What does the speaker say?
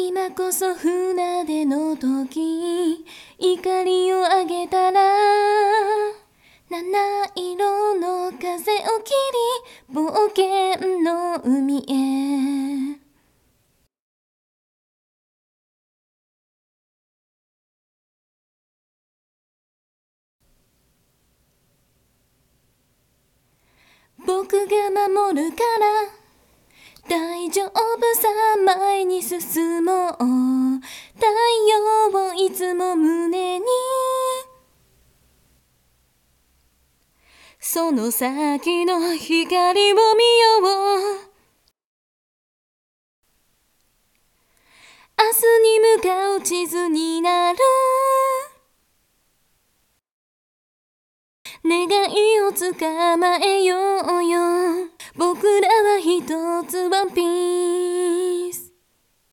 今こそ船出の時、怒りを上げたら七色の風を切り冒険の海へ。僕が守るから大丈夫さ、前に進もう。太陽をいつも胸に、その先の光を見よう。明日に向かう地図になる。願いを捕まえようよ。僕らは一つワンピース。